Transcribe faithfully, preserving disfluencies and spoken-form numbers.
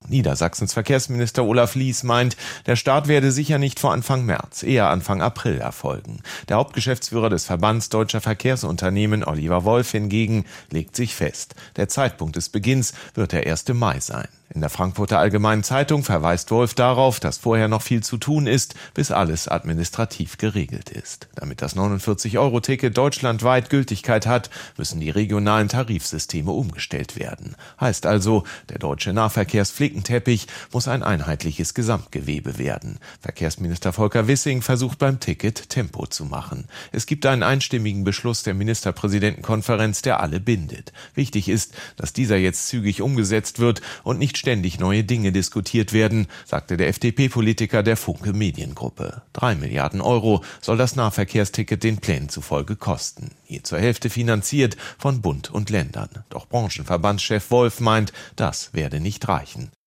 Niedersachsens Verkehrsminister Olaf Lies meint, der Start werde sicher nicht vor Anfang März, eher Anfang April erfolgen. Der Hauptgeschäftsführer des Verbands Deutscher Verkehrsunternehmen, Oliver Wolf, hingegen legt sich fest. Der Zeitpunkt des Beginns wird der erste Mai sein. In der Frankfurter Allgemeinen Zeitung verweist Wolf darauf, dass vorher noch viel zu tun ist, bis alles administrativ geregelt ist. Damit das neunundvierzig-Euro-Ticket deutschlandweit Gültigkeit hat, müssen die regionalen Tarifsysteme umgestellt werden. Heißt also, der deutsche Nahverkehrsflickenteppich muss ein einheitliches Gesamtgewebe werden. Verkehrsminister Volker Wissing versucht beim Ticket Tempo zu machen. Es gibt einen einstimmigen Beschluss der Ministerpräsidentenkonferenz, der alle bindet. Wichtig ist, dass dieser jetzt zügig umgesetzt wird und nicht ständig neue Dinge diskutiert werden, sagte der F D P-Politiker der Funke Mediengruppe. Drei Milliarden Euro soll das Nahverkehrsticket den Plänen zufolge kosten. Je zur Hälfte finanziert von Bund und Ländern. Doch Branchenverbandschef Wolf meint, das werde nicht reichen.